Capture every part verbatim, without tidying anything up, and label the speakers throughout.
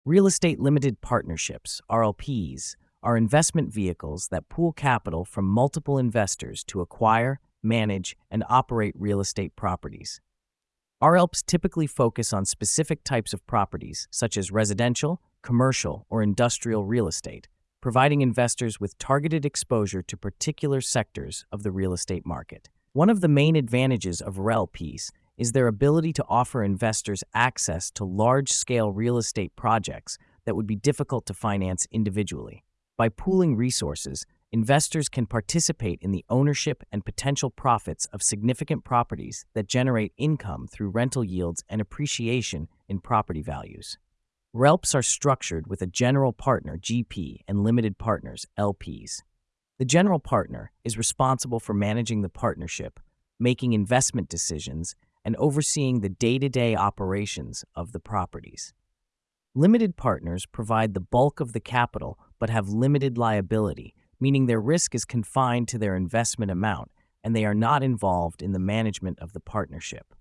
Speaker 1: Real estate limited partnerships, R L Ps, are investment vehicles that pool capital from multiple investors to acquire, manage, and operate real estate properties. R L Ps typically focus on specific types of properties, such as residential, commercial, or industrial real estate, providing investors with targeted exposure to particular sectors of the real estate market. One of the main advantages of R L Ps is their ability to offer investors access to large-scale real estate projects that would be difficult to finance individually. By pooling resources, investors can participate in the ownership and potential profits of significant properties that generate income through rental yields and appreciation in property values. R E L Ps are structured with a general partner, G P, and limited partners, L Ps. The general partner is responsible for managing the partnership, making investment decisions, and overseeing the day-to-day operations of the properties. Limited partners provide the bulk of the capital but have limited liability, meaning their risk is confined to their investment amount and they are not involved in the management of the partnership.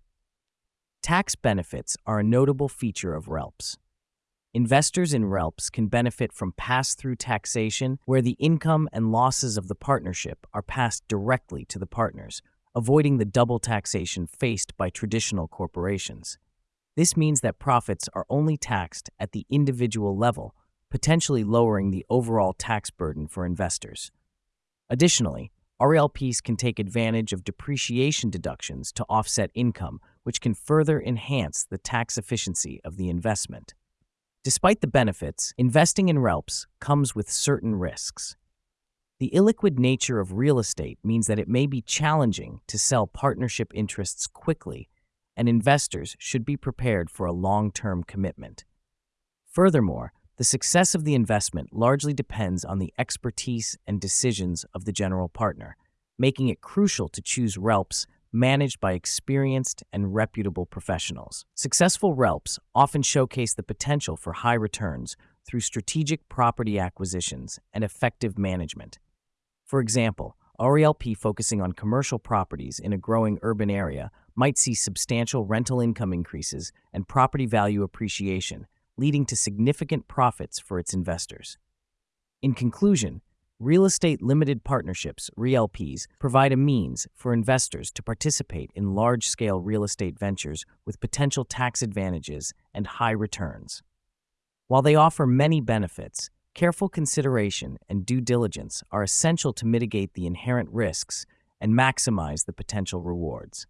Speaker 1: Tax benefits are a notable feature of R E L Ps. Investors in R E L Ps can benefit from pass-through taxation where the income and losses of the partnership are passed directly to the partners, avoiding the double taxation faced by traditional corporations. This means that profits are only taxed at the individual level, potentially lowering the overall tax burden for investors. Additionally, R E L Ps can take advantage of depreciation deductions to offset income, which can further enhance the tax efficiency of the investment. Despite the benefits, investing in R E L Ps comes with certain risks. The illiquid nature of real estate means that it may be challenging to sell partnership interests quickly, and investors should be prepared for a long-term commitment. Furthermore, the success of the investment largely depends on the expertise and decisions of the general partner, making it crucial to choose R E L Ps managed by experienced and reputable professionals. Successful R E L Ps often showcase the potential for high returns through strategic property acquisitions and effective management. For example, a R E L P focusing on commercial properties in a growing urban area might see substantial rental income increases and property value appreciation, leading to significant profits for its investors. In conclusion, real estate limited partnerships, R E L Ps, provide a means for investors to participate in large-scale real estate ventures with potential tax advantages and high returns. While they offer many benefits, careful consideration and due diligence are essential to mitigate the inherent risks and maximize the potential rewards.